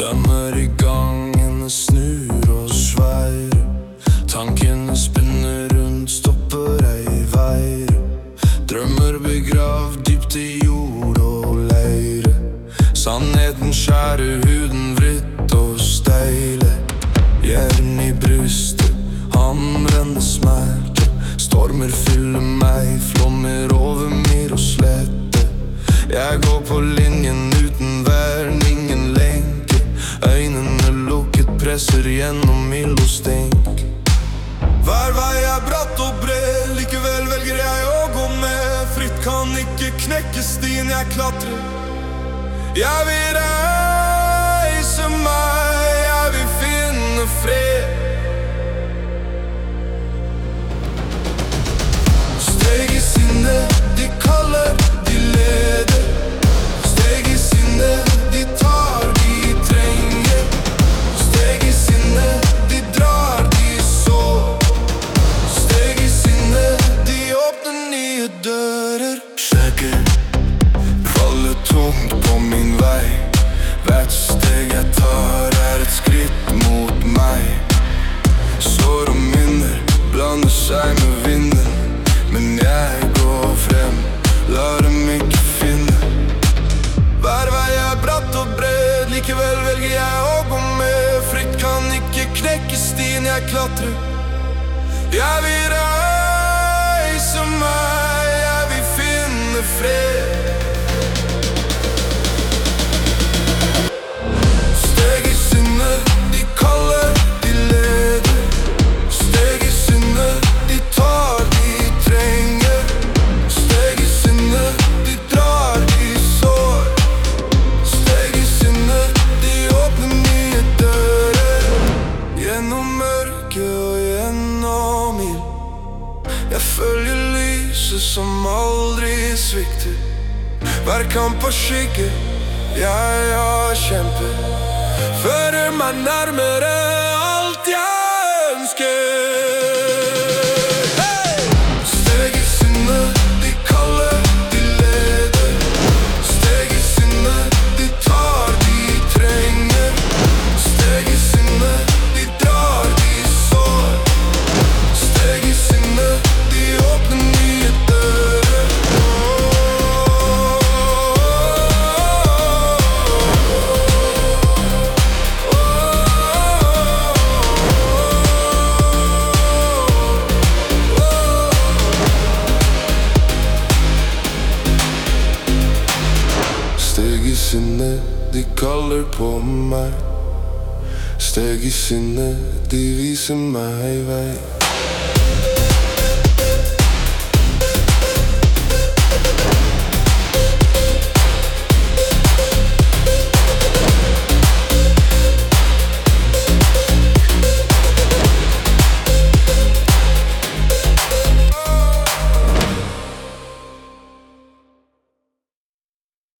Dømmer i gangene, snur og sveier. Tankene spinner rundt, stopper ei veire. Drømmer begravd dypt i jord og leire. Sannheten skjærer huden vritt og steile. Jern i brystet, hamrende smerte. Stormer fyller meg, flommer over myr og slette. Jeg går på linjen uten vern, ingen lenke. Øynene lukket, presser gjennom ild og stink. Hver vei er bratt og bred, likevel velger jeg å gå med. Fritt kan ikke knekke stien jeg klatrer. Jeg vil reise meg, jeg vil finne fred. Steg i sinnet, de kaller, de leder. Steg i sinnet, de tar, de trenger. Steg i sinnet, de drar, de sår. Steg i sinnet, de åpner nye dører. Skjegget faller tungt på min vei. Hvert steg jeg tar er et skritt mot meg. Sår og minner blander seg med vinden. Men jeg går frem, lar dem ikke finne. Hver vei er bratt og bred, likevel velger jeg å gå med. Fritt kan ikke knekke stien jeg klatrer. Jeg vil reise meg, jeg vil finne fred. Steg i sinnet, de kaller, de leder. Steg i sinnet, de tar, de trenger. Steg i sinnet, de drar, de sår. Steg i sinnet, de åpner nye dører. Gjennom mørke og gjennom ild. Jeg følger lyset som aldri svikter. Hver kamp og skygge jeg har kjempet, fører meg nærmere alt jeg ønsker. Hey! Steg i sinnet, de kaller, de leder. Steg i sinnet, de tar, de trenger. Steg i sinnet, de drar, de sår. Steg i sinnet, de åpner nye dører. Steg i sinnet, de kaller på meg. Steg i sinnet, de viser meg vei.